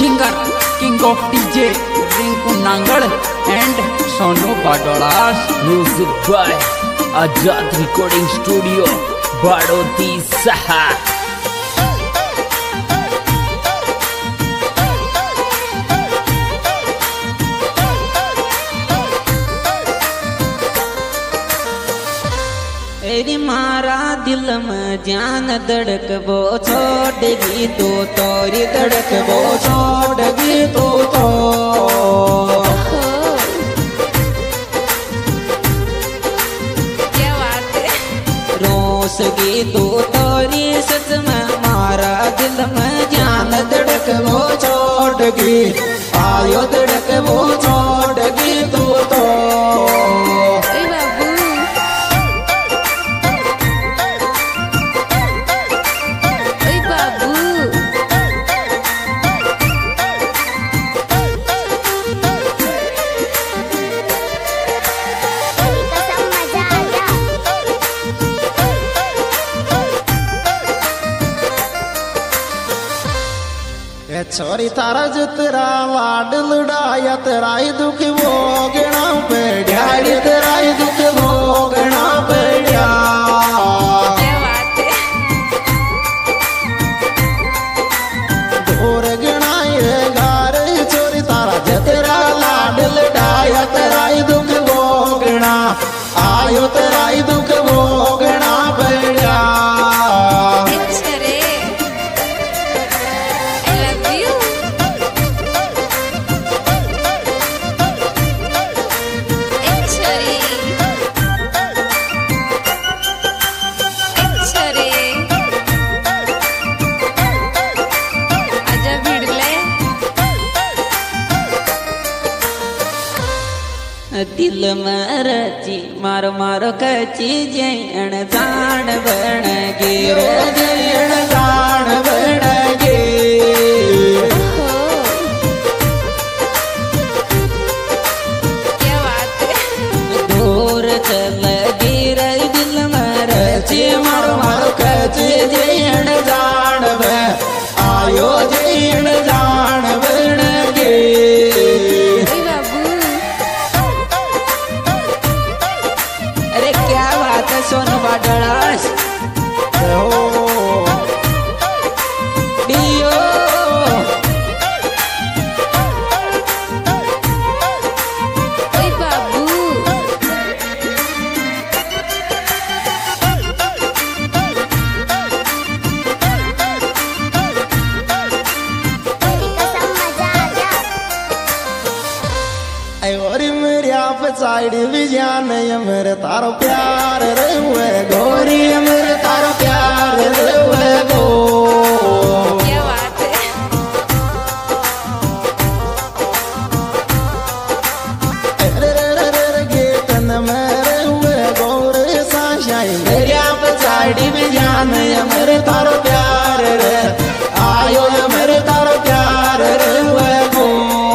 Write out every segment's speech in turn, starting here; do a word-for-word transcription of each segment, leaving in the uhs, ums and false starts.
Singer king of DJ Rinku Nangar and Sonu Badolas. Music by Azad recording studio Baroti सहा। एरी मारा दिल में जान धड़क वो छोड़गी तो तोरी धड़क वो छोड़गी तो तो क्या बात है। रोसगी तो तोरी सच में मारा दिल में जान धड़क वो छोड़गी आयो धड़क वो छोड़गी तो तो छोरी तारा जुतरा लाड लुड़ाया तेराई दुख भोगना पड़ा तेराई दुख भोगना पड़ा। घोर गणाए गार छोरी तारा जतरा लाड लुड़ाया तेराई दुख भोगना आयो तेराई दुख भोगना पड़ा। दिल में रची मारो मारो कची जैन जान बन गे रे जैन जान बन गे। क्या बात है। दूर चल गिर दिल में रची मारो मारो कची जैन जान बन आयो जैन जान बन गे। सोनू बाडोलास डियो बाबू साइड भी जान मेरे तारो प्यार रे हुए गोरी मेरे तारो प्यार रे हुए गो। क्या बात है। रे रे रे रे गेतन मेरे हुए गोरे साशाई मेरे आप साइड भी जान मेरे तारो प्यार रे आयो मेरे तारो प्यार रे हुए गो।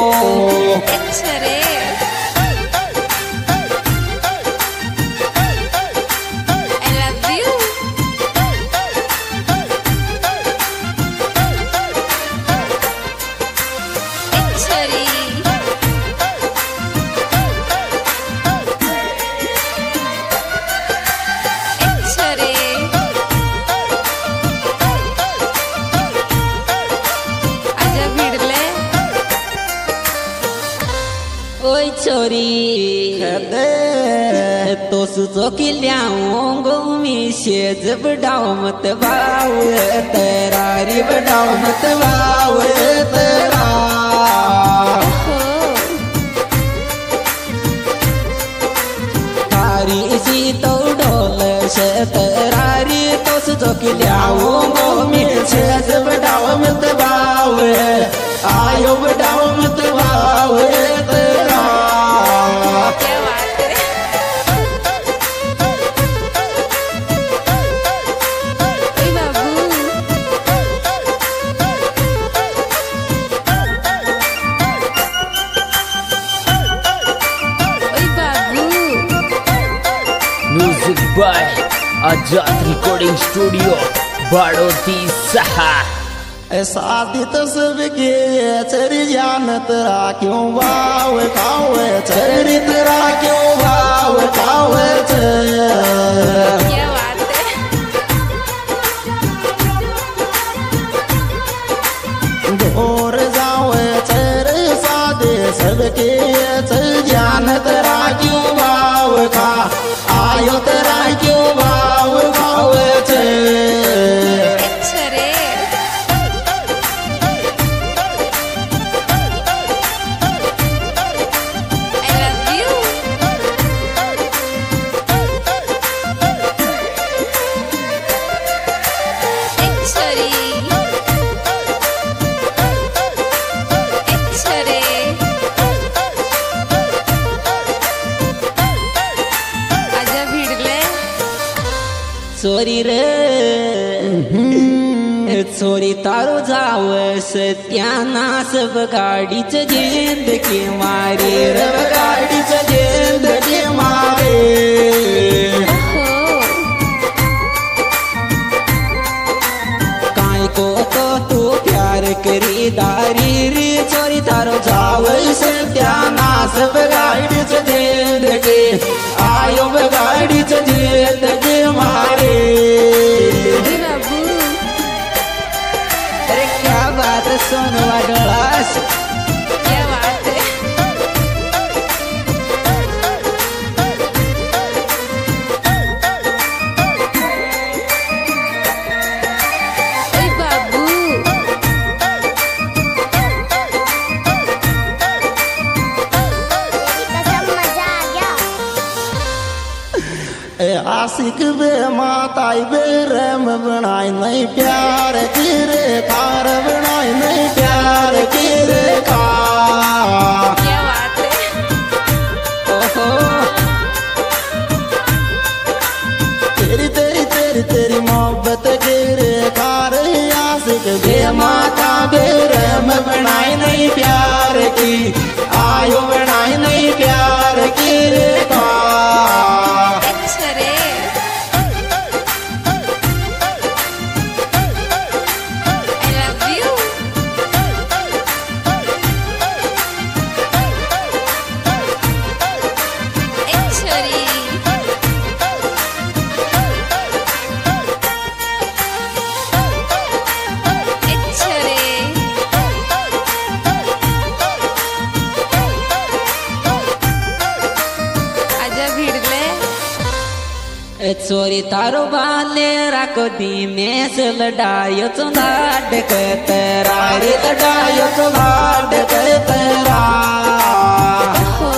ओए छोरी तो सुसो की लियाऊंगो मीशे जब बढ़ाओ मत बाव तेरारी बढ़ाओ मत बाव तेरा तारी इसी तो ढोल से तेरारी तो सुसो की लियाऊंगो मीशे जब बढ़ाओ मत बाव आयो बढ़ाओ मत बाव तेरा। क्या बात है। बाबू बाबू music by Azad recording studio Baroti सहा। शादी तो सबके चरियानत राख्यो वाव खावे चरित राख्यो वाव खावे क्या बात है ढोर जावे चर सादे सबके चरियानत राख्यो वाव खा आयो त राख्यो वाव खावे अच्छा रे आई लव यू अच्छा रे अच्छा रे आजा भिडले चोरी रे चोरी तारो जाव सत्यानाश गाडीच जिंदगी मारे रे गाडीच जिंदगी मारे हो काय को तो तू प्यार करी दारी रे चोरी तारो जाव सत्यानाश गाडीच जिंदगी आयो गाडीच जिंदगी मारे अरे बाबू अरे क्या बात है सोनवा डोळास क्या बात है ओए बाबू ए आशिक बे माताई बे रम बनाई नहीं प्यार किरे कार बनाई नहीं प्यार किरे का क्या बात है ओहो तेरी तेरी तेरी तेरी मोहब्बत किरे कार आशिक बे माता बे रम बनाई नहीं प्यार की आयो बनाई नहीं प्यार किरे का अच्छा रे आई लव यू अच्छा रे अच्छा रे आजा भिडले ए चोरी तारो बाले राको दिनेश लडायो चो लाड कतरा रे लडायो तो लाड तेरा हो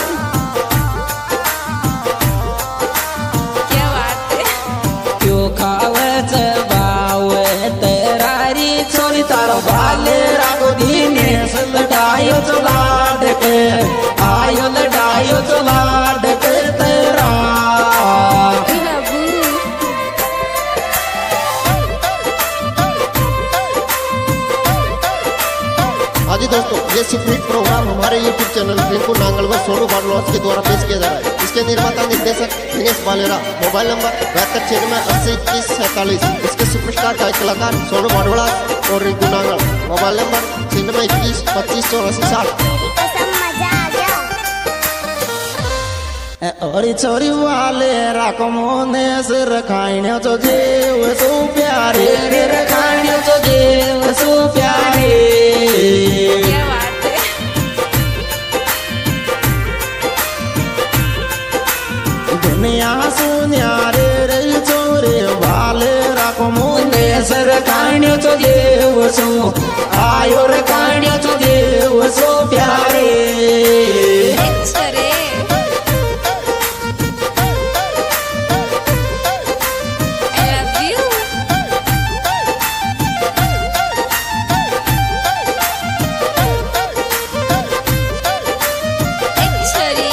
क्या बात है क्यों खावच बाव तरारी चोरी तारो बाले रागो दिनेश लडायो तो लाड के आयो लडायो तो लाड के तेरा ओए बाबू हाँ जी दोस्तों, ये सिर्फ प्रोग्राम हमारे यूट्यूब चैनल रिंकू नांगल व सोनू बाडलवास के द्वारा पेश किया जा रहा है। इसके निर्माता निर्देशक दिनेश बालेरा। मोबाइल नंबर बहत्तर छियानवे अस्सी इक्कीस सैंतालीस। इसके सुपरस्टार गायक कलाकार सोनू बाडलवास और रिंकू नांगल। मोबाइल नंबर छियानवे इक्कीस पच्चीस चौरासी साठ। और चोरी वाले राको मोने से रखाइने तो जेव सो प्यारे रे रखाइने तो जेव सो प्यारे क्या बात है दुनिया सुन्यारे रे चोरी वाले राको मोने से रखाइने तो जेव सो आयो रखाइने तो जेव सो प्यारे अच्छा रे आई लव यू अच्छा रे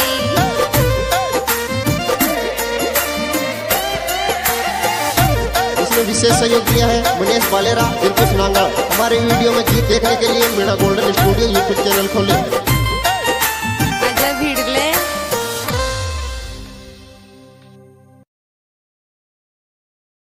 इसमें विशेष सहयोग दिया है मनीष बालेरा, रिंकू नांगल। हमारे वीडियो में गीत देखने के लिए Meena golden studio YouTube channel खोलें।